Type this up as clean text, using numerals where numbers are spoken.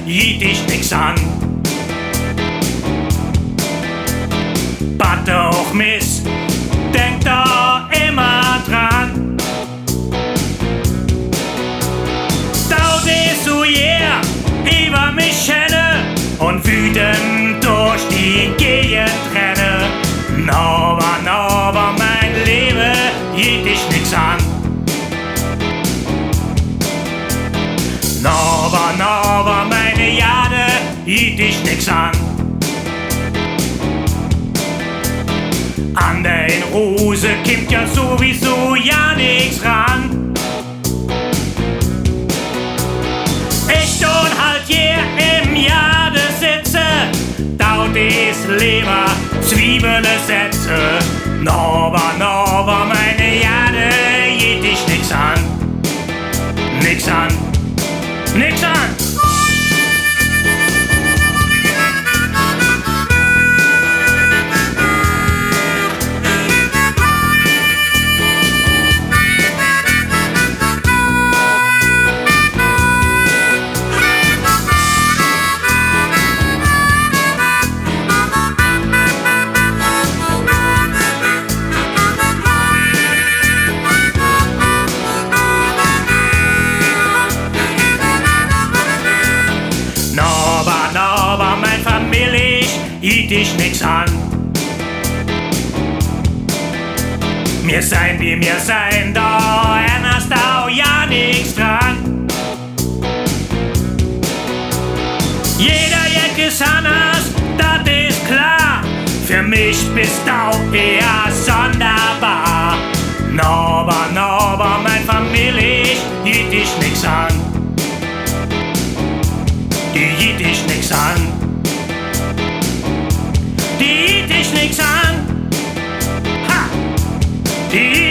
geht dich nix an. Bat auch Miss, denk da immer dran. Da siehst du yeah, über mich henne und wütend durch die Gegend renne. Nova, mein Leben, geht dich nix an. Nova, meine Jade, geht dich nix an. An den Rose kimmt ja sowieso ja nix ran. Ich tun halt hier im Jade sitze, daut is Leber, Zwiebele setze. Nova, meine Jade, geht dich nix an. Nix an. Nix an! Nova, mein Familie, geht dich nix an. Wir sein wie wir sein, da erinnerst auch ja nix dran. Jeder jetzt anders, das ist klar. Für mich bist du eher sonderbar. Nova, mein Familie, geht dich nix an. Die geht dich nix an. Die geht dich nix an. Ha! Die